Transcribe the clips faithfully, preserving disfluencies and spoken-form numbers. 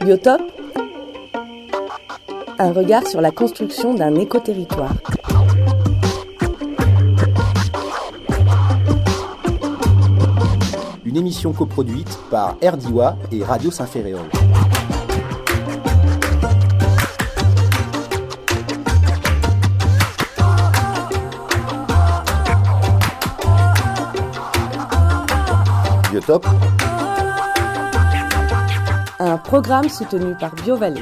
Biotope, un regard sur la construction d'un écoterritoire. Une émission coproduite par R D I W A et Radio Saint-Ferréol. Biotope, un programme soutenu par BioVallée.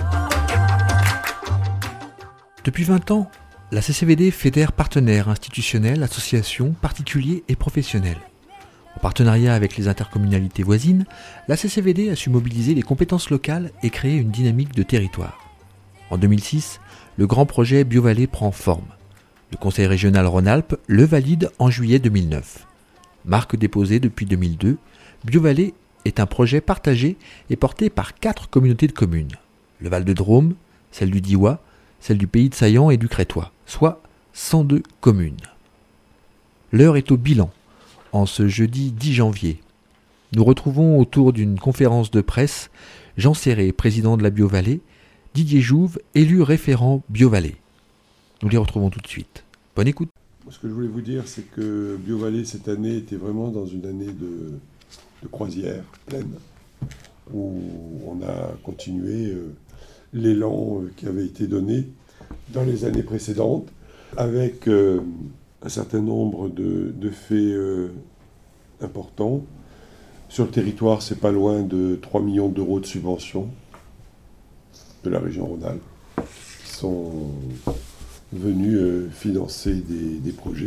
Depuis vingt ans, la C C V D fédère partenaires institutionnels, associations, particuliers et professionnels. En partenariat avec les intercommunalités voisines, la C C V D a su mobiliser les compétences locales et créer une dynamique de territoire. En deux mille six, le grand projet BioVallée prend forme. Le Conseil régional Rhône-Alpes le valide en juillet deux mille neuf. Marque déposée depuis deux mille deux, BioVallée est un projet partagé et porté par quatre communautés de communes. Le Val-de-Drôme, celle du Diois, celle du Pays de Saillant et du Crétois, soit cent deux communes. L'heure est au bilan, en ce jeudi dix janvier. Nous retrouvons autour d'une conférence de presse Jean Serré, président de la BioVallée, Didier Jouve, élu référent BioVallée. Nous les retrouvons tout de suite. Bonne écoute. Ce que je voulais vous dire, c'est que BioVallée, cette année, était vraiment dans une année de, de croisière pleine, où on a continué euh, l'élan euh, qui avait été donné dans les années précédentes, avec euh, un certain nombre de, de faits euh, importants. Sur le territoire, c'est pas loin de trois millions d'euros de subventions de la région Rhône-Alpes qui sont venus euh, financer des, des projets.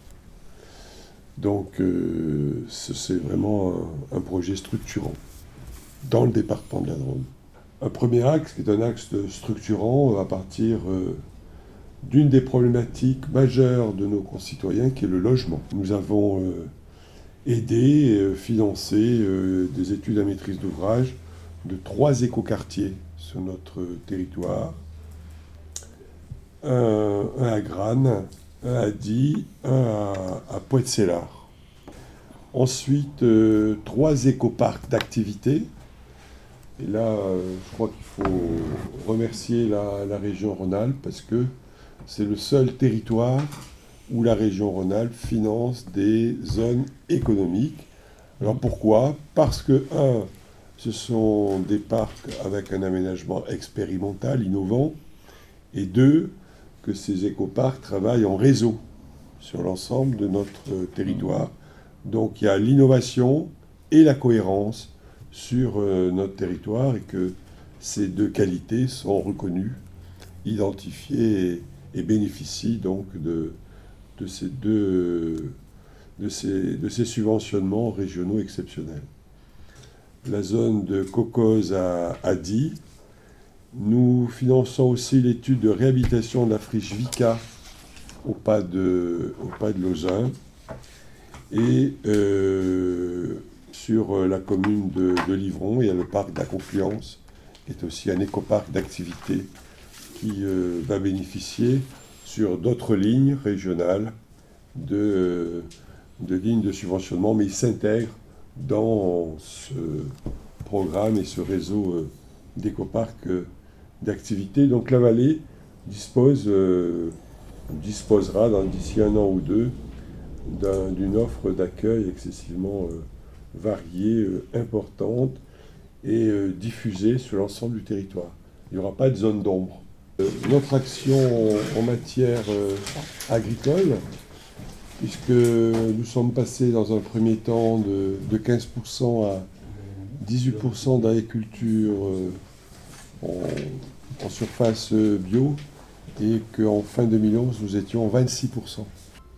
Donc euh, c'est vraiment un, un projet structurant dans le département de la Drôme. Un premier axe qui est un axe structurant à partir euh, d'une des problématiques majeures de nos concitoyens qui est le logement. Nous avons euh, aidé et euh, financé euh, des études à maîtrise d'ouvrage de trois écoquartiers sur notre territoire. Un, un à Grane, un à Die, un à, à Poët-Sellard. Ensuite, euh, trois écoparcs d'activité. Et là, euh, je crois qu'il faut remercier la, la région Rhône-Alpes parce que c'est le seul territoire où la région Rhône-Alpes finance des zones économiques. Alors pourquoi ? Parce que, un, ce sont des parcs avec un aménagement expérimental, innovant, et deux, que ces écoparcs travaillent en réseau sur l'ensemble de notre territoire. Donc il y a l'innovation et la cohérence sur euh, notre territoire et que ces deux qualités sont reconnues, identifiées et, et bénéficient donc de, de, ces deux, de, ces, de ces subventionnements régionaux exceptionnels. La zone de Cocos à, à Die. Nous finançons aussi l'étude de réhabilitation de la friche Vica au pas de, au pas de Lauzun et euh, sur la commune de, de Livron, il y a le parc de la Confluence, qui est aussi un écoparc d'activité qui euh, va bénéficier sur d'autres lignes régionales de, de lignes de subventionnement, mais il s'intègre dans ce programme et ce réseau euh, d'écoparcs euh, d'activité. Donc la vallée dispose, euh, disposera dans, d'ici un an ou deux d'un, d'une offre d'accueil excessivement euh, variée, euh, importante et euh, diffusée sur l'ensemble du territoire. Il n'y aura pas de zone d'ombre. Euh, notre action en, en matière euh, agricole, puisque nous sommes passés dans un premier temps de, de quinze pour cent à dix-huit pour cent d'agriculture euh, En, en surface bio et qu'en fin deux mille onze, nous étions vingt-six pour cent.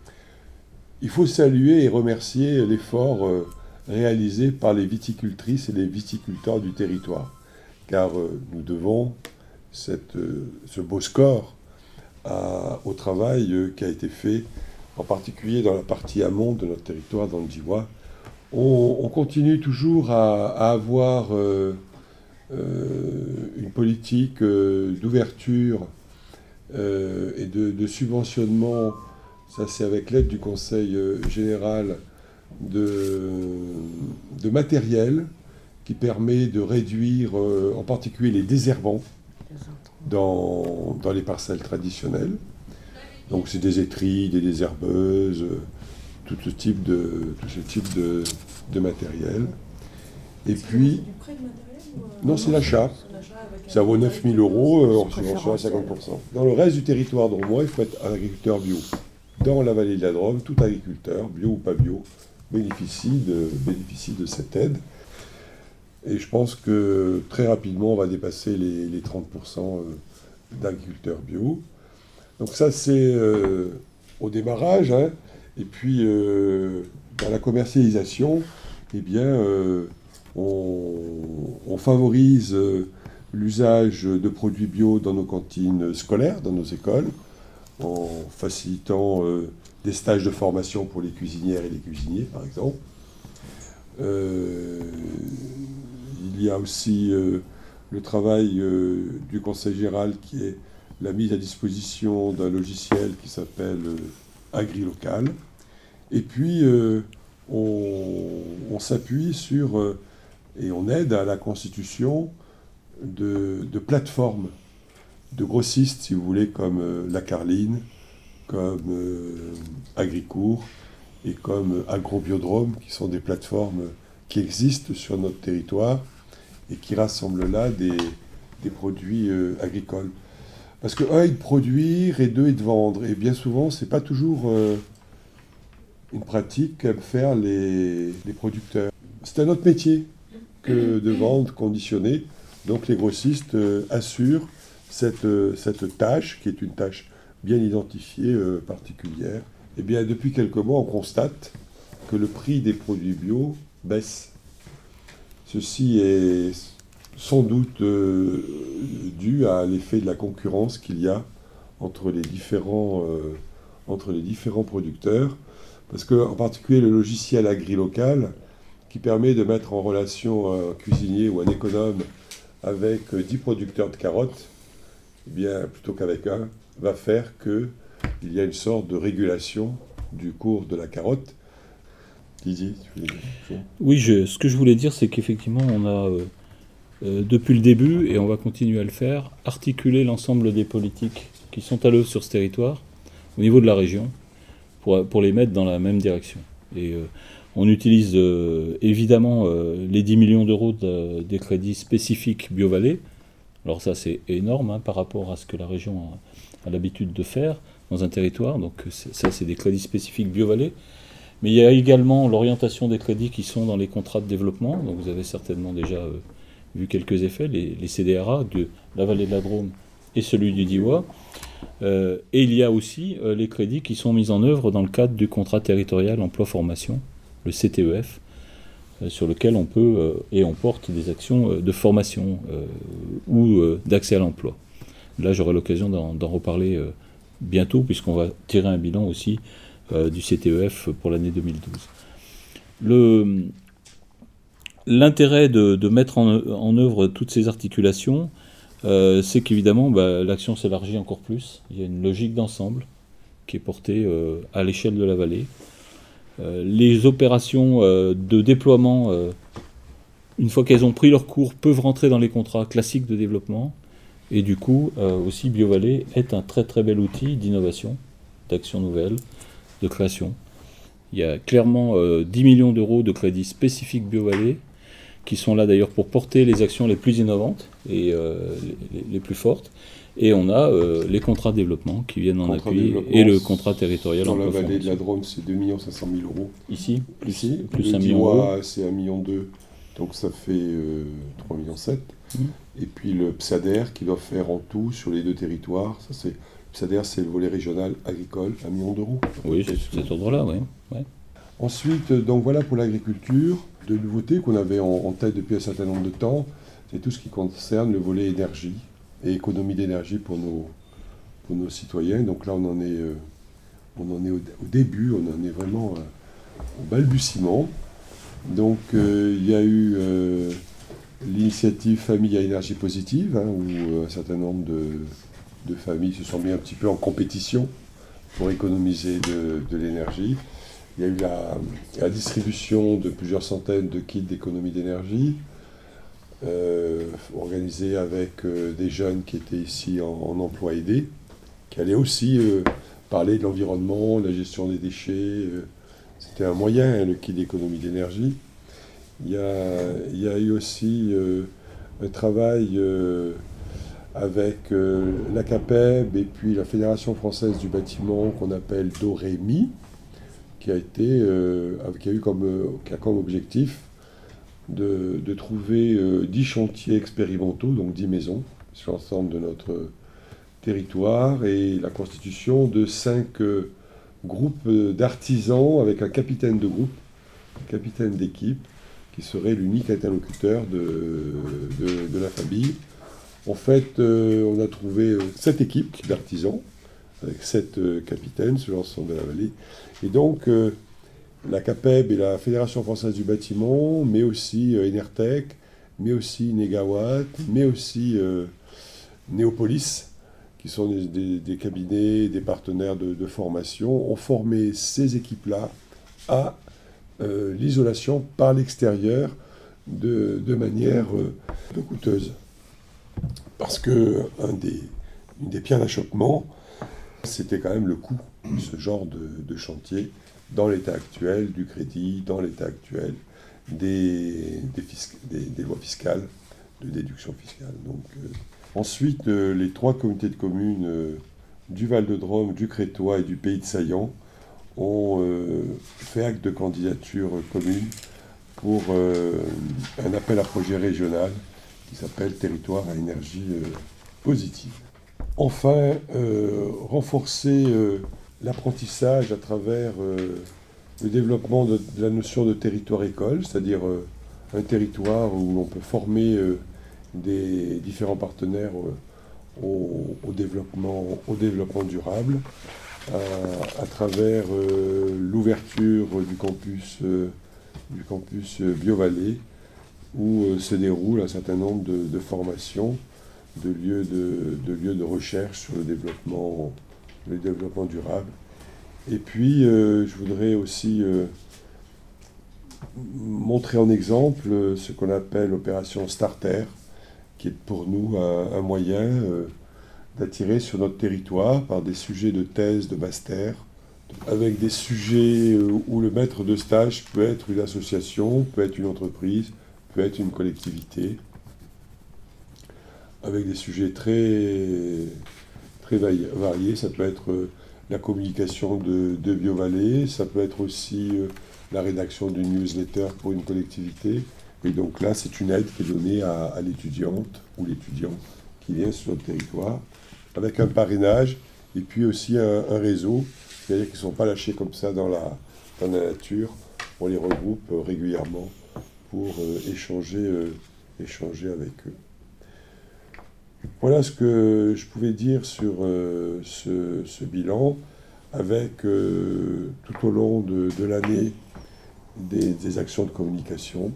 Il faut saluer et remercier l'effort euh, réalisé par les viticultrices et les viticulteurs du territoire, car euh, nous devons cette, euh, ce beau score à, au travail euh, qui a été fait, en particulier dans la partie amont de notre territoire, dans le Diois. On, on continue toujours à, à avoir euh, Euh, une politique euh, d'ouverture euh, et de, de subventionnement, ça c'est avec l'aide du Conseil euh, général, de, de matériel qui permet de réduire euh, en particulier les désherbants dans, dans les parcelles traditionnelles. Donc c'est des étrilles, des désherbeuses, euh, tout ce type de, tout ce type de, de matériel. Et puis... Non, c'est l'achat. Ça vaut neuf mille euros, euh, en subvention à cinquante pour cent. Dans le reste du territoire drômois, il faut être un agriculteur bio. Dans la vallée de la Drôme, tout agriculteur, bio ou pas bio, bénéficie de, bénéficie de cette aide. Et je pense que très rapidement, on va dépasser les, les trente pour cent d'agriculteurs bio. Donc ça, c'est euh, au démarrage. Hein. Et puis, euh, dans la commercialisation, eh bien, euh, on, on favorise euh, l'usage de produits bio dans nos cantines scolaires, dans nos écoles, en facilitant euh, des stages de formation pour les cuisinières et les cuisiniers, par exemple. Euh, il y a aussi euh, le travail euh, du Conseil général qui est la mise à disposition d'un logiciel qui s'appelle euh, AgriLocal. Et puis, euh, on, on s'appuie sur euh, et on aide à la constitution de, de plateformes de grossistes, si vous voulez, comme euh, La Carline, comme euh, Agricourt et comme Agrobiodrome, qui sont des plateformes qui existent sur notre territoire et qui rassemblent là des, des produits euh, agricoles. Parce que, un, est de produire et deux, est de vendre. Et bien souvent, ce n'est pas toujours euh, une pratique qu'aiment faire les, les producteurs. C'est un autre métier que de vendre conditionné. Donc les grossistes euh, assurent cette, euh, cette tâche, qui est une tâche bien identifiée, euh, particulière. Et bien, depuis quelques mois, on constate que le prix des produits bio baisse. Ceci est sans doute euh, dû à l'effet de la concurrence qu'il y a entre les différents, euh, entre les différents producteurs, parce qu'en particulier le logiciel AgriLocal, qui permet de mettre en relation un cuisinier ou un économe avec dix producteurs de carottes, eh bien, plutôt qu'avec un, va faire qu'il y a une sorte de régulation du cours de la carotte. Didier, tu voulais dire quelque chose ? Oui, je, ce que je voulais dire, c'est qu'effectivement, on a, euh, euh, depuis le début, et on va continuer à le faire, articulé l'ensemble des politiques qui sont à l'œuvre sur ce territoire, au niveau de la région, pour, pour les mettre dans la même direction. Et euh, on utilise euh, évidemment euh, les dix millions d'euros de, des crédits spécifiques BioVallée. Alors ça, c'est énorme hein, par rapport à ce que la région a, a l'habitude de faire dans un territoire. Donc c'est, ça, c'est des crédits spécifiques BioVallée. Mais il y a également l'orientation des crédits qui sont dans les contrats de développement. Donc vous avez certainement déjà euh, vu quelques effets, les, les C D R A de la vallée de la Drôme et celui du Diois. Euh, et il y a aussi euh, les crédits qui sont mis en œuvre dans le cadre du contrat territorial emploi-formation, le C T E F, euh, sur lequel on peut euh, et on porte des actions euh, de formation euh, ou euh, d'accès à l'emploi. Là, j'aurai l'occasion d'en, d'en reparler euh, bientôt, puisqu'on va tirer un bilan aussi Euh, du C T E F pour l'année deux mille douze. Le, l'intérêt de, de mettre en, en œuvre toutes ces articulations, euh, c'est qu'évidemment, bah, l'action s'élargit encore plus. Il y a une logique d'ensemble qui est portée euh, à l'échelle de la vallée. Euh, les opérations euh, de déploiement, euh, une fois qu'elles ont pris leur cours, peuvent rentrer dans les contrats classiques de développement. Et du coup, euh, aussi, BioVallée est un très très bel outil d'innovation, d'action nouvelle, de création. Il y a clairement euh, dix millions d'euros de crédits spécifiques BioVallée qui sont là d'ailleurs pour porter les actions les plus innovantes et euh, les, les plus fortes. Et on a euh, les contrats de développement qui viennent en appui et le contrat territorial en formation. Dans la vallée de la Drôme, c'est deux millions cinq cent mille euros. Ici, plus, Ici, plus un million d'euros. C'est un million deux, donc ça fait euh, trois virgule sept millions. Mmh. Et puis le P S A D E R qui doit faire en tout sur les deux territoires, ça c'est... C'est-à-dire c'est le volet régional agricole, un million d'euros. Oui, c'est cet ordre-là, oui. Ouais. Ensuite, donc voilà pour l'agriculture, de nouveautés qu'on avait en, en tête depuis un certain nombre de temps, c'est tout ce qui concerne le volet énergie et économie d'énergie pour nos, pour nos citoyens. Donc là, on en est, euh, on en est au, au début, on en est vraiment euh, au balbutiement. Donc euh, il y a eu euh, l'initiative Famille à énergie positive, hein, où euh, un certain nombre de... de familles se sont mis un petit peu en compétition pour économiser de, de l'énergie. Il y a eu la, la distribution de plusieurs centaines de kits d'économie d'énergie. euh, organisé avec euh, des jeunes qui étaient ici en, en emploi aidé, qui allaient aussi euh, parler de l'environnement, de la gestion des déchets. Euh, c'était un moyen, hein, le kit d'économie d'énergie. Il y a, il y a eu aussi euh, un travail euh, avec euh, l'A C A P E B et puis la Fédération française du bâtiment qu'on appelle DOREMI, qui a, été, euh, qui a eu comme, euh, qui a comme objectif de, de trouver euh, dix chantiers expérimentaux, donc dix maisons, sur l'ensemble de notre territoire, et la constitution de cinq euh, groupes d'artisans avec un capitaine de groupe, un capitaine d'équipe, qui serait l'unique interlocuteur de, de, de la famille. En fait, euh, on a trouvé sept équipes d'artisans, avec sept euh, capitaines sur l'ensemble de la vallée. Et donc, euh, la C A P E B et la Fédération française du bâtiment, mais aussi euh, Enertech, mais aussi Negawatt, mais aussi euh, Néopolis, qui sont des, des, des cabinets, des partenaires de, de formation, ont formé ces équipes-là à euh, l'isolation par l'extérieur de, de manière euh, peu coûteuse. Parce que un des, une des pierres d'achoppement, c'était quand même le coût de ce genre de, de chantier dans l'état actuel du crédit, dans l'état actuel des, des, fisc- des, des lois fiscales, de déduction fiscale. Donc, euh, ensuite, euh, les trois communautés de communes euh, du Val-de-Drôme, du Crétois et du Pays de Saillant ont euh, fait acte de candidature commune pour euh, un appel à projet régional qui s'appelle Territoire à énergie euh, positive. Enfin, euh, renforcer euh, l'apprentissage à travers euh, le développement de, de la notion de territoire-école, c'est-à-dire euh, un territoire où l'on peut former euh, des différents partenaires euh, au, au, développement, au développement durable, à, à travers euh, l'ouverture du campus, euh, du campus Biovallée, où euh, se déroule un certain nombre de, de formations, de lieux de, de lieux de recherche sur le développement, le développement durable. Et puis, euh, je voudrais aussi euh, montrer en exemple euh, ce qu'on appelle l'opération Starter, qui est pour nous un, un moyen euh, d'attirer sur notre territoire par des sujets de thèse de master, avec des sujets euh, où le maître de stage peut être une association, peut être une entreprise, peut être une collectivité, avec des sujets très, très variés. Ça peut être euh, la communication de, de Biovallée, ça peut être aussi euh, la rédaction d'une newsletter pour une collectivité. Et donc là, c'est une aide qui est donnée à, à l'étudiante ou l'étudiant qui vient sur le territoire, avec un parrainage et puis aussi un, un réseau, c'est-à-dire qu'ils ne sont pas lâchés comme ça dans la, dans la nature. On les regroupe euh, régulièrement pour euh, échanger, euh, échanger avec eux. Voilà ce que je pouvais dire sur euh, ce, ce bilan, avec euh, tout au long de, de l'année des, des actions de communication.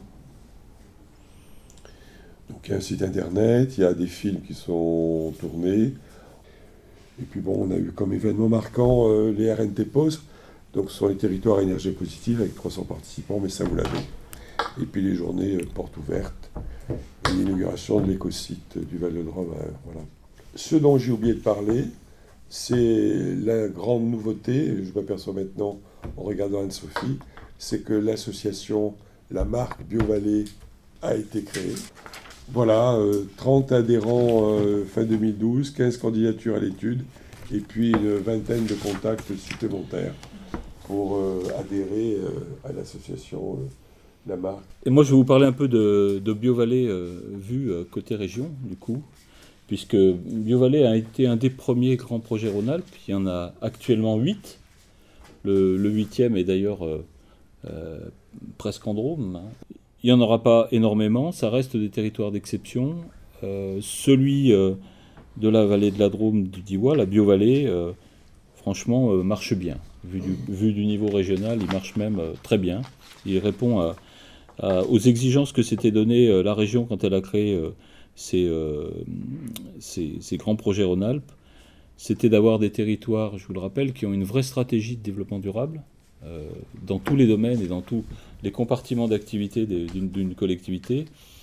Donc il y a un site internet, il y a des films qui sont tournés. Et puis bon, on a eu comme événement marquant euh, les R N T P O S, donc ce sont les territoires à énergie positive avec trois cents participants, mais ça vous l'avez. Et puis les journées euh, portes ouvertes, et l'inauguration de l'écosite du Val-de-Drôme. Euh, voilà. Ce dont j'ai oublié de parler, c'est la grande nouveauté, je m'aperçois maintenant en regardant Anne-Sophie, c'est que l'association, la marque Biovallée a été créée. Voilà, euh, trente adhérents euh, fin deux mille douze, quinze candidatures à l'étude, et puis une vingtaine de contacts supplémentaires pour euh, adhérer euh, à l'association euh, La Marque. Et moi, je vais vous parler un peu de, de Biovallée euh, vue euh, côté région, du coup, puisque Biovallée a été un des premiers grands projets Rhône-Alpes. Il y en a actuellement huit. Le, le huitième est d'ailleurs euh, euh, presque en Drôme. Il n'y en aura pas énormément, ça reste des territoires d'exception. Euh, celui euh, de la vallée de la Drôme du Diois, la Biovallée, euh, franchement, euh, marche bien. Vu du, vu du niveau régional, il marche même euh, très bien. Il répond à, à, aux exigences que s'était donné euh, la région quand elle a créé euh, ces, euh, ces, ces grands projets Rhône-Alpes. C'était d'avoir des territoires, je vous le rappelle, qui ont une vraie stratégie de développement durable, euh, dans tous les domaines et dans tous les compartiments d'activité d'une, d'une collectivité.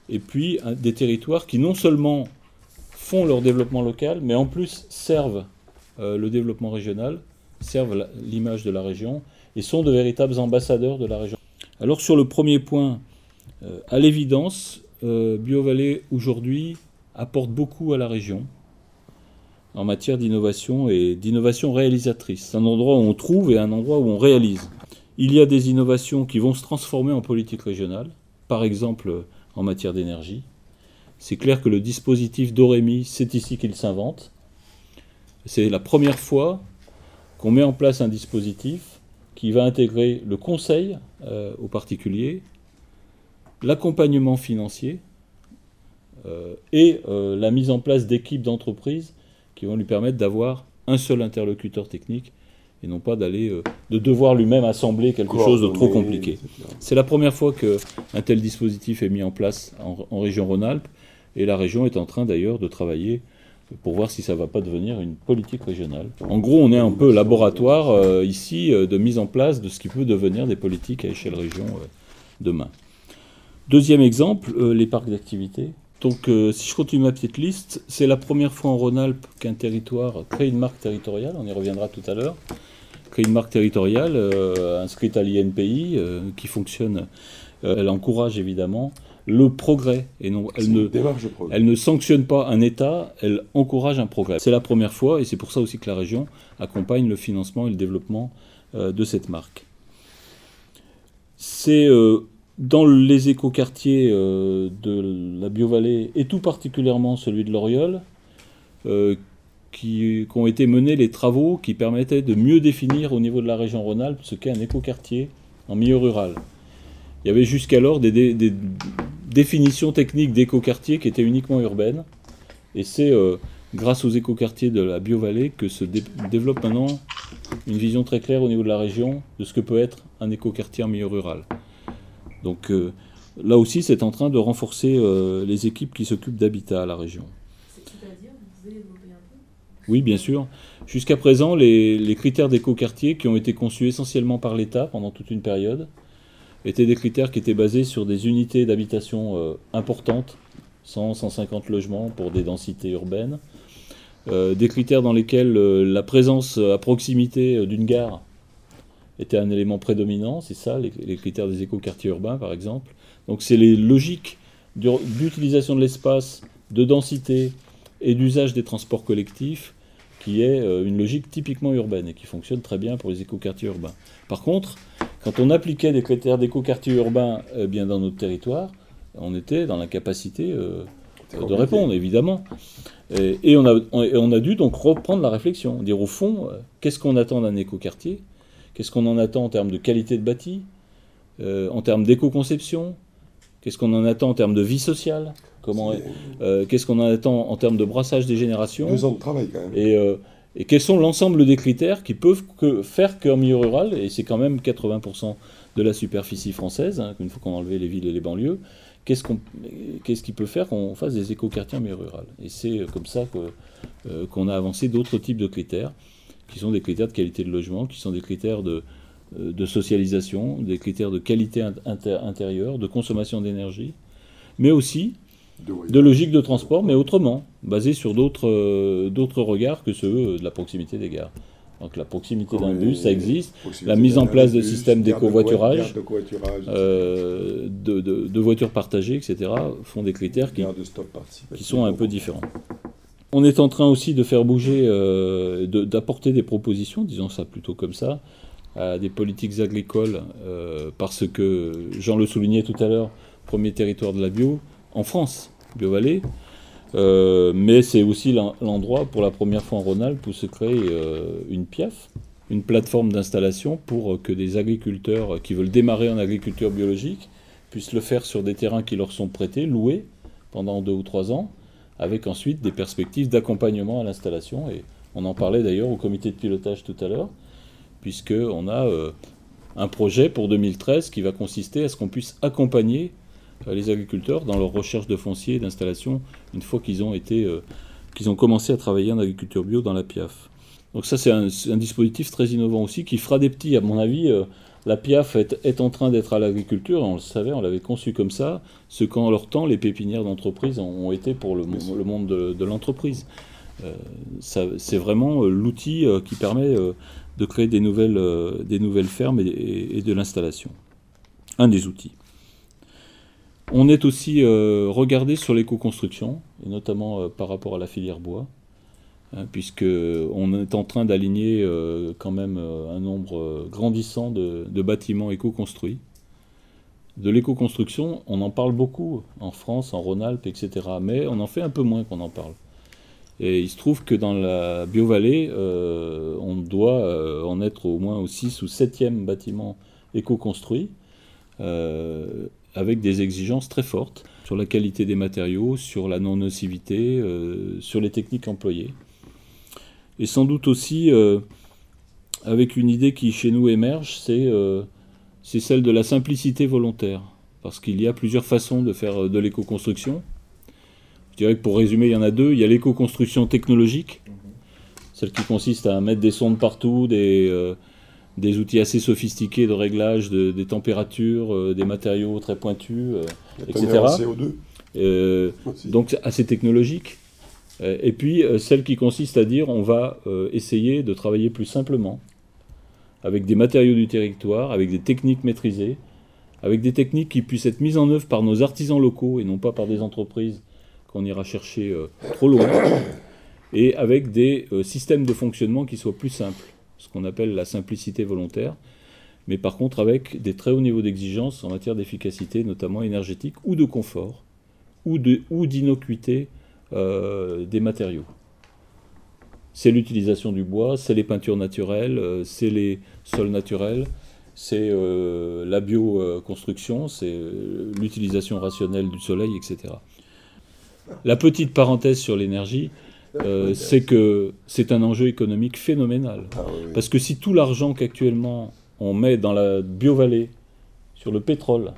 et puis un, des territoires qui non seulement font leur développement local, mais en plus servent euh, le développement régional, servent la, l'image de la région, et sont de véritables ambassadeurs de la région. Alors sur le premier point, euh, à l'évidence, euh, BioVallée aujourd'hui apporte beaucoup à la région en matière d'innovation et d'innovation réalisatrice. C'est un endroit où on trouve et un endroit où on réalise. Il y a des innovations qui vont se transformer en politique régionale, par exemple en matière d'énergie. C'est clair que le dispositif Dorémy, c'est ici qu'il s'invente. C'est la première fois qu'on met en place un dispositif qui va intégrer le conseil euh, aux particuliers, l'accompagnement financier euh, et euh, la mise en place d'équipes d'entreprises qui vont lui permettre d'avoir un seul interlocuteur technique et non pas d'aller, euh, de devoir lui-même assembler quelque chose de trop compliqué. C'est la première fois qu'un tel dispositif est mis en place en, en région Rhône-Alpes, et la région est en train d'ailleurs de travailler pour voir si ça ne va pas devenir une politique régionale. En gros, on est un peu laboratoire euh, ici euh, de mise en place de ce qui peut devenir des politiques à échelle région euh, demain. Deuxième exemple, euh, les parcs d'activité. Donc, euh, si je continue ma petite liste, c'est la première fois en Rhône-Alpes qu'un territoire crée une marque territoriale, on y reviendra tout à l'heure, crée une marque territoriale euh, inscrite à l'I N P I, euh, qui fonctionne, euh, elle encourage évidemment le progrès, et non, elle ne, elle ne sanctionne pas un État, elle encourage un progrès. C'est la première fois, et c'est pour ça aussi que la région accompagne le financement et le développement euh, de cette marque. C'est... Euh, Dans les écoquartiers euh, de la BioVallée, et tout particulièrement celui de l'Oriole, euh, qui, qui ont été menés les travaux qui permettaient de mieux définir au niveau de la région Rhône-Alpes ce qu'est un écoquartier en milieu rural. Il y avait jusqu'alors des, des, des définitions techniques d'écoquartier qui étaient uniquement urbaines, et c'est euh, grâce aux écoquartiers de la BioVallée que se dé- développe maintenant une vision très claire au niveau de la région de ce que peut être un écoquartier en milieu rural. Donc euh, là aussi, c'est en train de renforcer euh, les équipes qui s'occupent d'habitat à la région. C'est-à-dire, vous pouvez développer un peu ? Oui, bien sûr. Jusqu'à présent, les, les critères d'écoquartier qui ont été conçus essentiellement par l'État pendant toute une période étaient des critères qui étaient basés sur des unités d'habitation euh, importantes, cent à cent cinquante logements pour des densités urbaines, euh, des critères dans lesquels euh, la présence à proximité euh, d'une gare était un élément prédominant, c'est ça, les, les critères des écoquartiers urbains, par exemple. Donc c'est les logiques d'utilisation de l'espace, de densité et d'usage des transports collectifs qui est euh, une logique typiquement urbaine et qui fonctionne très bien pour les écoquartiers urbains. Par contre, quand on appliquait des critères d'écoquartiers urbains eh bien, dans notre territoire, on était dans l'incapacité euh, de répondre, évidemment. Et, et, on a, on, et on a dû donc reprendre la réflexion, dire au fond, euh, qu'est-ce qu'on attend d'un écoquartier ? Qu'est-ce qu'on en attend en termes de qualité de bâti, euh, en termes d'éco-conception? Qu'est-ce qu'on en attend en termes de vie sociale? Comment, euh, Qu'est-ce qu'on en attend en termes de brassage des générations? Deux ans de travail quand même. Et, euh, et quels sont l'ensemble des critères qui peuvent que faire qu'en milieu rural, et c'est quand même quatre-vingts pour cent de la superficie française, hein, une fois qu'on a enlevé les villes et les banlieues, qu'est-ce, qu'on, qu'est-ce qui peut faire qu'on fasse des écoquartiers en milieu rural? Et c'est comme ça que, euh, qu'on a avancé d'autres types de critères, qui sont des critères de qualité de logement, qui sont des critères de, de socialisation, des critères de qualité inter- intérieure, de consommation d'énergie, mais aussi de, de logique de transport, mais autrement, basés sur d'autres, euh, d'autres regards que ceux de la proximité des gares. Donc la proximité Comme d'un bus, ça existe, la mise en place de bus, systèmes d'éco-voiturage, de, euh, de, de, de voitures partagées, et cetera, font des critères qui, qui sont un peu différents. On est en train aussi de faire bouger, euh, de, d'apporter des propositions, disons ça plutôt comme ça, à des politiques agricoles, euh, parce que, Jean le soulignait tout à l'heure, premier territoire de la bio, en France, BioVallée, euh, mais c'est aussi l'endroit, pour la première fois en Rhône-Alpes, où se crée euh, une P I A F, une plateforme d'installation pour que des agriculteurs qui veulent démarrer en agriculture biologique puissent le faire sur des terrains qui leur sont prêtés, loués, pendant deux ou trois ans, avec ensuite des perspectives d'accompagnement à l'installation. Et on en parlait d'ailleurs au comité de pilotage tout à l'heure, puisqu'on a euh, un projet pour deux mille treize qui va consister à ce qu'on puisse accompagner euh, les agriculteurs dans leur recherche de foncier et d'installation une fois qu'ils ont, été, euh, qu'ils ont commencé à travailler en agriculture bio dans la P I A F. Donc ça, c'est un, c'est un dispositif très innovant aussi qui fera des petits, à mon avis, euh, la P I A F est, est en train d'être à l'agriculture, on le savait, on l'avait conçu comme ça, ce qu'en leur temps les pépinières d'entreprise ont, ont été pour le, le monde de, de l'entreprise. Euh, ça, c'est vraiment euh, l'outil euh, qui permet euh, de créer des nouvelles, euh, des nouvelles fermes et, et, et de l'installation. Un des outils. On est aussi euh, regardé sur l'éco-construction, et notamment euh, par rapport à la filière bois, hein, puisqu'on est en train d'aligner euh, quand même euh, un nombre euh, grandissant de, de bâtiments éco-construits. De l'éco-construction, on en parle beaucoup en France, en Rhône-Alpes, et cetera, mais on en fait un peu moins qu'on en parle. Et il se trouve que dans la Biovallée, euh, on doit euh, en être au moins au six ou septième bâtiment éco-construit, euh, avec des exigences très fortes sur la qualité des matériaux, sur la non-nocivité, euh, sur les techniques employées. Et sans doute aussi, euh, avec une idée qui chez nous émerge, c'est, euh, c'est celle de la simplicité volontaire. Parce qu'il y a plusieurs façons de faire de l'éco-construction. Je dirais que pour résumer, il y en a deux. Il y a l'éco-construction technologique, celle qui consiste à mettre des sondes partout, des... Euh, des outils assez sophistiqués de réglage de, des températures, euh, des matériaux très pointus, euh, et cetera. C O deux. Euh, donc assez technologique. Euh, et puis euh, celle qui consiste à dire on va euh, essayer de travailler plus simplement, avec des matériaux du territoire, avec des techniques maîtrisées, avec des techniques qui puissent être mises en œuvre par nos artisans locaux et non pas par des entreprises qu'on ira chercher euh, trop loin, et avec des euh, systèmes de fonctionnement qui soient plus simples, ce qu'on appelle la simplicité volontaire, mais par contre avec des très hauts niveaux d'exigence en matière d'efficacité, notamment énergétique, ou de confort, ou, de, ou d'innocuité euh, des matériaux. C'est l'utilisation du bois, c'est les peintures naturelles, euh, c'est les sols naturels, c'est euh, la bioconstruction, c'est euh, l'utilisation rationnelle du soleil, et cetera. La petite parenthèse sur l'énergie, Euh, c'est que c'est un enjeu économique phénoménal. Ah, oui, oui. Parce que si tout l'argent qu'actuellement on met dans la Biovallée sur le pétrole,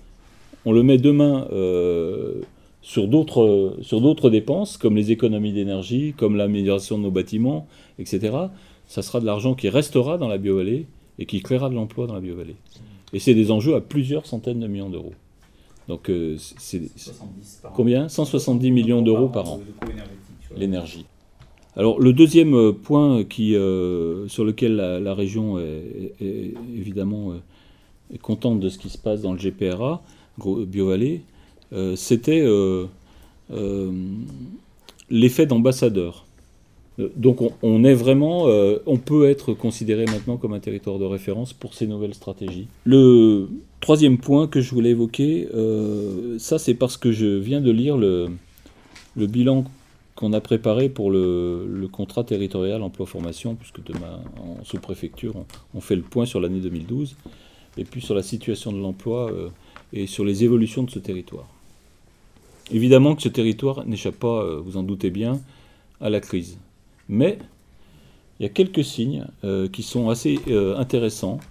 on le met demain euh, sur d'autres, sur d'autres dépenses, comme les économies d'énergie, comme l'amélioration de nos bâtiments, et cetera, ça sera de l'argent qui restera dans la Biovallée et qui créera de l'emploi dans la Biovallée. Et c'est des enjeux à plusieurs centaines de millions d'euros. Donc euh, c'est, c'est combien cent soixante-dix millions d'euros par an. L'énergie. Alors le deuxième point qui, euh, sur lequel la, la région est, est, est évidemment est contente de ce qui se passe dans le G P R A, Biovallée, euh, c'était euh, euh, l'effet d'ambassadeur. Donc on, on est vraiment, euh, on peut être considéré maintenant comme un territoire de référence pour ces nouvelles stratégies. Le troisième point que je voulais évoquer, euh, ça c'est parce que je viens de lire le, le bilan qu'on a préparé pour le, le contrat territorial emploi-formation, puisque demain, en sous-préfecture, on, on fait le point sur l'année deux mille douze, et puis sur la situation de l'emploi euh, et sur les évolutions de ce territoire. Évidemment que ce territoire n'échappe pas, euh, vous en doutez bien, à la crise. Mais il y a quelques signes euh, qui sont assez euh, intéressants.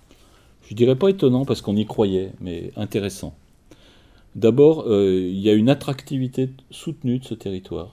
Je ne dirais pas étonnants parce qu'on y croyait, mais intéressants. D'abord, euh, il y a une attractivité soutenue de ce territoire,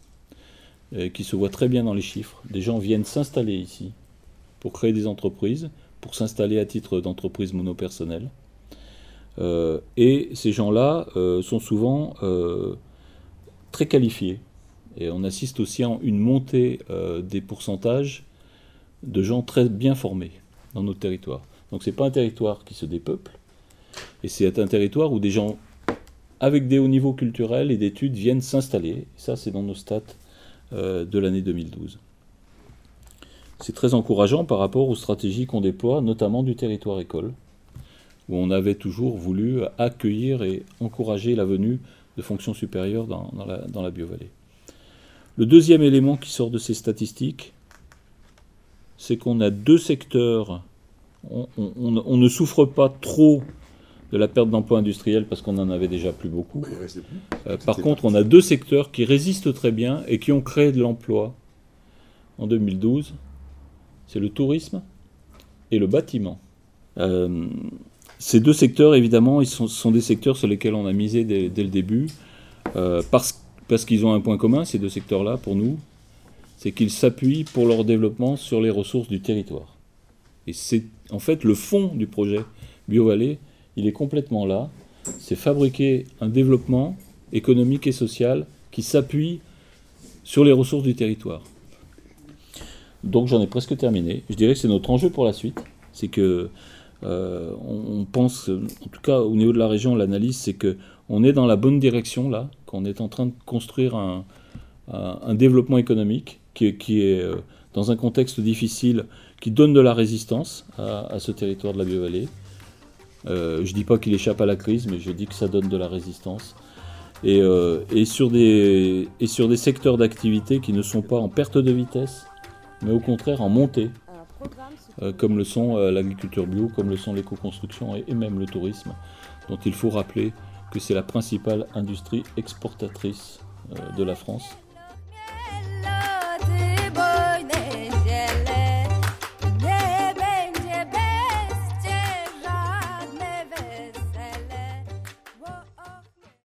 qui se voit très bien dans les chiffres. Des gens viennent s'installer ici pour créer des entreprises, pour s'installer à titre d'entreprise monopersonnelle. Euh, et ces gens-là euh, sont souvent euh, très qualifiés. Et on assiste aussi à une montée euh, des pourcentages de gens très bien formés dans notre territoire. Donc c'est pas un territoire qui se dépeuple, et c'est un territoire où des gens avec des hauts niveaux culturels et d'études viennent s'installer. Et ça, c'est dans nos stats de l'année deux mille douze. C'est très encourageant par rapport aux stratégies qu'on déploie, notamment du territoire école, où on avait toujours voulu accueillir et encourager la venue de fonctions supérieures dans, dans, la, dans la Biovallée. Le deuxième élément qui sort de ces statistiques, c'est qu'on a deux secteurs, on, on, on, on ne souffre pas trop de la perte d'emploi industriel parce qu'on n'en avait déjà plus beaucoup. Il restait plus. Euh, par contre, on a deux secteurs qui résistent très bien et qui ont créé de l'emploi en deux mille douze. C'est le tourisme et le bâtiment. Euh, ces deux secteurs, évidemment, ils sont, sont des secteurs sur lesquels on a misé dès, dès le début, euh, parce, parce qu'ils ont un point commun, ces deux secteurs-là, pour nous, c'est qu'ils s'appuient pour leur développement sur les ressources du territoire. Et c'est en fait le fond du projet BioVallée, il est complètement là. C'est fabriquer un développement économique et social qui s'appuie sur les ressources du territoire. Donc j'en ai presque terminé. Je dirais que c'est notre enjeu pour la suite. C'est que euh, on pense, en tout cas au niveau de la région, l'analyse, c'est qu'on est dans la bonne direction là, qu'on est en train de construire un, un, un développement économique qui, qui est euh, dans un contexte difficile, qui donne de la résistance à, à ce territoire de la Biovallée. Euh, je ne dis pas qu'il échappe à la crise, mais je dis que ça donne de la résistance. Et, euh, et, sur des, et sur des secteurs d'activité qui ne sont pas en perte de vitesse, mais au contraire en montée, euh, comme le sont euh, l'agriculture bio, comme le sont l'éco-construction et, et même le tourisme, dont il faut rappeler que c'est la principale industrie exportatrice euh, de la France.